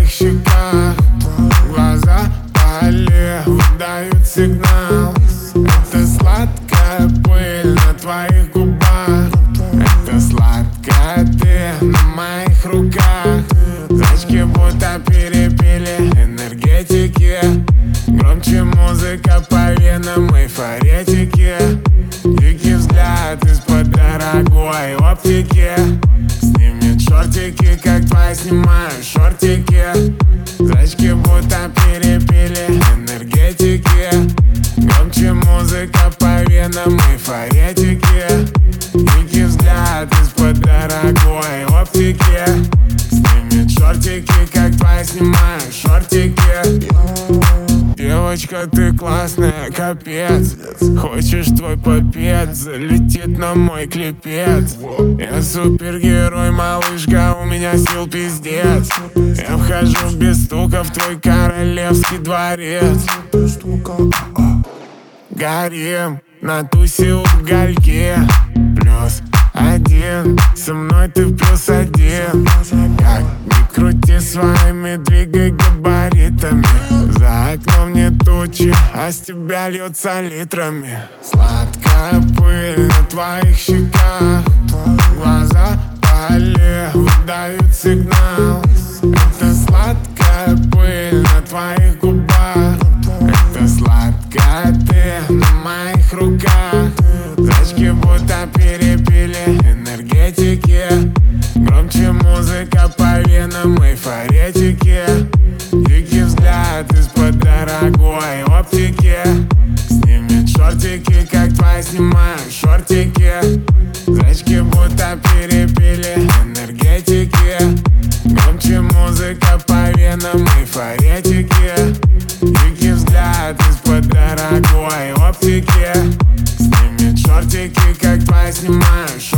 твоих щеках. Глаза вдали выдают сигнал. Это сладкая пыль на твоих губах. Это сладкая ты на моих руках. Зрачки будто перепили энергетики. Громче музыка по венам эйфоретики. Дикий взгляд из-под дорогой оптики. Снимет шортики, как твои снимаю шортики. Зрачки будто перепили энергетики. Громче музыка по венам эйфоретики. Дикий взгляд из-под дорогой оптики. Снимет шортики, как твои снимаю шортики. Девочка, ты классная, капец. Хочешь, твой попец залетит на мой клипец. Я супергерой, малышка, у меня сил пиздец. Я вхожу без стука в твой королевский дворец. Горим на тусе в гальке. +1, со мной ты +1. Как ни крути своими, двигай габаритами. За окном не тучи, а с тебя льется литрами. Сладкая пыль на твоих щеках. Глаза вдали выдают сигнал. Это сладкая пыль на твоих губах. Это сладкая ты на моих руках. Зрачки будто перепили энергетики. Громче музыка по венам эйфоретики. Дикий взгляд из-под дорогой оптики. Снимет шортики, как твои снимаю шортики. Зрачки будто перепили энергетики. Громче музыка по венам эйфоретики. Дикий взгляд из-под дорогой оптики. Снимет шортики, как твои снимаю шортики.